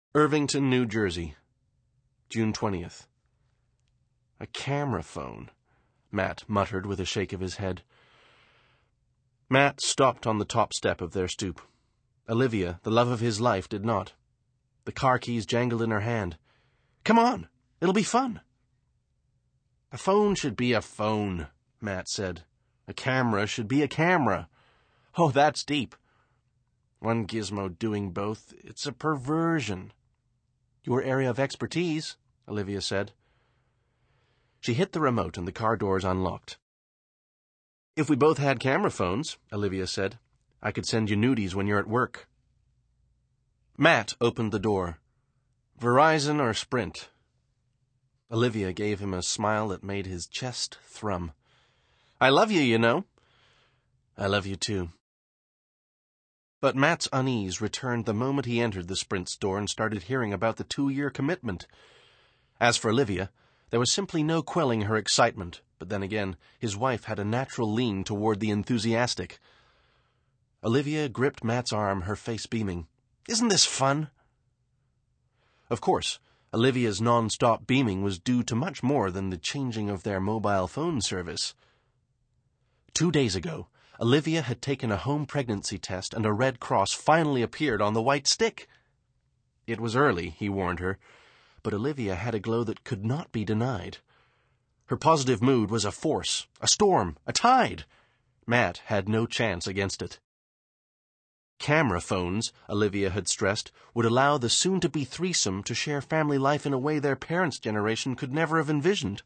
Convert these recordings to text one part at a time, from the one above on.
Irvington, New Jersey, June 20th. A camera phone, Matt muttered with a shake of his head. Matt stopped on the top step of their stoop. Olivia, the love of his life, did not. The car keys jangled in her hand. "Come on, it'll be fun." "A phone should be a phone," Matt said. "A camera should be a camera." "Oh, that's deep." "One gizmo doing both, it's a perversion." "Your area of expertise," Olivia said. She hit the remote and the car doors unlocked. "If we both had camera phones," Olivia said, "I could send you nudies when you're at work." Matt opened the door. "Verizon or Sprint?" Olivia gave him a smile that made his chest thrum. "I love you, you know." "I love you too." But Matt's unease returned the moment he entered the Sprint store and started hearing about the 2-year commitment. As for Olivia, there was simply no quelling her excitement, but then again, his wife had a natural lean toward the enthusiastic. Olivia gripped Matt's arm, her face beaming. "Isn't this fun?" Of course, Olivia's non-stop beaming was due to much more than the changing of their mobile phone service. 2 days ago, Olivia had taken a home pregnancy test and a red cross finally appeared on the white stick. It was early, he warned her, but Olivia had a glow that could not be denied. Her positive mood was a force, a storm, a tide. Matt had no chance against it. Camera phones, Olivia had stressed, would allow the soon-to-be threesome to share family life in a way their parents' generation could never have envisioned.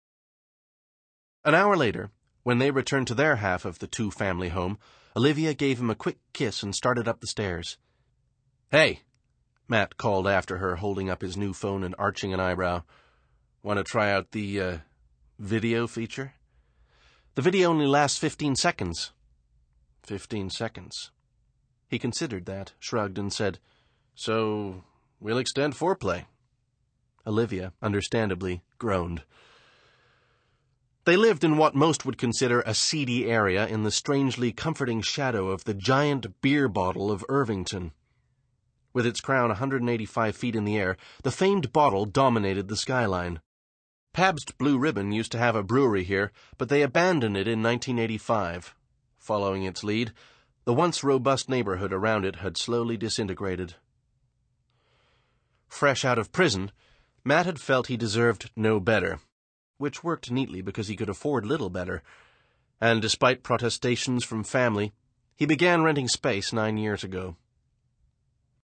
An hour later, when they returned to their half of the two-family home, Olivia gave him a quick kiss and started up the stairs. "Hey," Matt called after her, holding up his new phone and arching an eyebrow. "Want to try out the, video feature?" "The video only lasts 15 seconds. 15 seconds. He considered that, shrugged, and said, "So, we'll extend foreplay." Olivia, understandably, groaned. They lived in what most would consider a seedy area in the strangely comforting shadow of the giant beer bottle of Irvington. With its crown 185 feet in the air, the famed bottle dominated the skyline. Pabst Blue Ribbon used to have a brewery here, but they abandoned it in 1985. Following its lead, the once robust neighborhood around it had slowly disintegrated. Fresh out of prison, Matt had felt he deserved no better, which worked neatly because he could afford little better, and despite protestations from family, he began renting space 9 years ago.